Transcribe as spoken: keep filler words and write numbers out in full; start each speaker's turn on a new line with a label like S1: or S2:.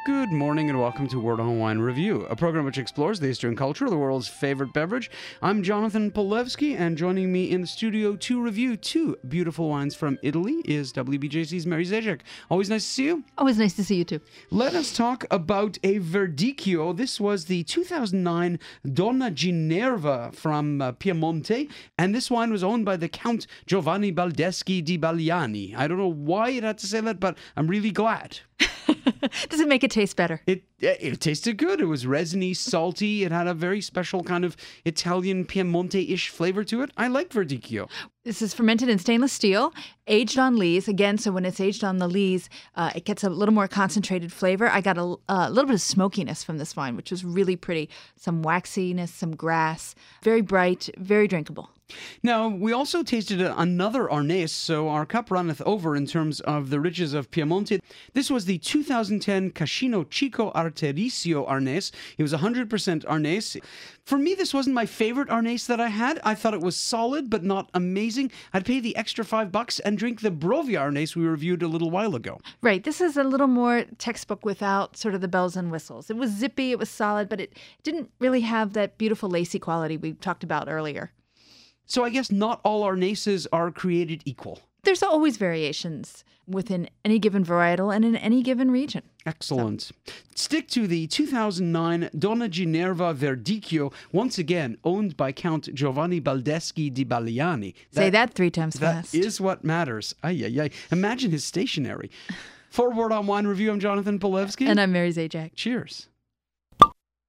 S1: Good morning and welcome to Word on Wine Review, a program which explores the history and culture of the world's favorite beverage. I'm Jonathan Polewski, and joining me in the studio to review two beautiful wines from Italy is W B J C's Mary Zajac. Always nice to see you.
S2: Always nice to see you too.
S1: Let us talk about a Verdicchio. This was the two thousand nine Donna Ginevra from uh, Piemonte, and this wine was owned by the Count Giovanni Baldeschi di Baliani. I don't know why it had to say that, but I'm really glad.
S2: Does it make it taste better?
S1: It it tasted good. It was resiny, salty. It had a very special kind of Italian Piemonte-ish flavor to it. I like Verdicchio.
S2: This is fermented in stainless steel, aged on lees. Again, so when it's aged on the lees, uh, it gets a little more concentrated flavor. I got a, a little bit of smokiness from this wine, which was really pretty. Some waxiness, some grass. Very bright, very drinkable.
S1: Now, we also tasted another Arnese, so our cup runneth over in terms of the riches of Piemonte. This was the two thousand ten Cascino Chico Arterisio Arnese. It was one hundred percent Arnese. For me, this wasn't my favorite Arnese that I had. I thought it was solid, but not amazing. I'd pay the extra five bucks and drink the Brovia Arnese we reviewed a little while ago.
S2: Right. This is a little more textbook without sort of the bells and whistles. It was zippy, it was solid, but it didn't really have that beautiful lacy quality we talked about earlier.
S1: So I guess not all Arneses are created equal.
S2: There's always variations within any given varietal and in any given region.
S1: Excellent. So. Stick to the two thousand nine Donna Ginevra Verdicchio, once again owned by Count Giovanni Baldeschi di Baliani.
S2: That, Say that three times
S1: that
S2: fast.
S1: That is what matters. Ay, ay, ay. Imagine his stationery. For Word on Wine Review, I'm Jonathan Polewski.
S2: And I'm Mary Zajac.
S1: Cheers.